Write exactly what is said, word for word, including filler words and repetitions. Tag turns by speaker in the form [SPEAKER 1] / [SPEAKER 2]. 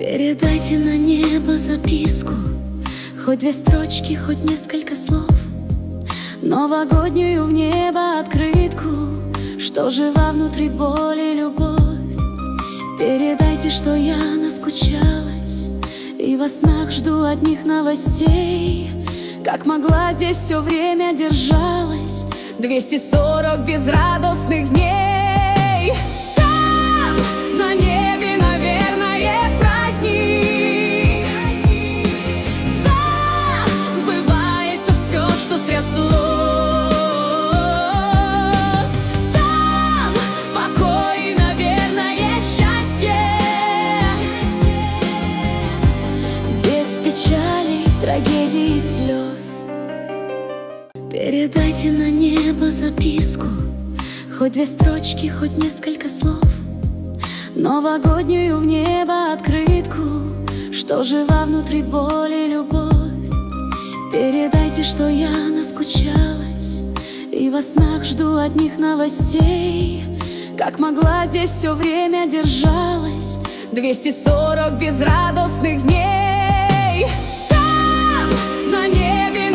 [SPEAKER 1] Передайте на небо записку, хоть две строчки, хоть несколько слов, новогоднюю в небо открытку, что жива внутри боль и любовь. Передайте, что я наскучалась и во снах жду одних новостей. Как могла, здесь все время держалась, двести сорок безрадостных дней. Там, на небе, наверное, праздник. Забывается все, что стряслось. Там покой и, наверное, счастье. Без печалей, трагедий и слез. Передайте на небо записку, хоть две строчки, хоть несколько слов, новогоднюю в небо открытку, что жива внутри боль и любовь. Передайте, что я наскучалась и во снах жду одних новостей. Как могла, здесь все время держалась, двести сорок безрадостных дней. Там, на небе,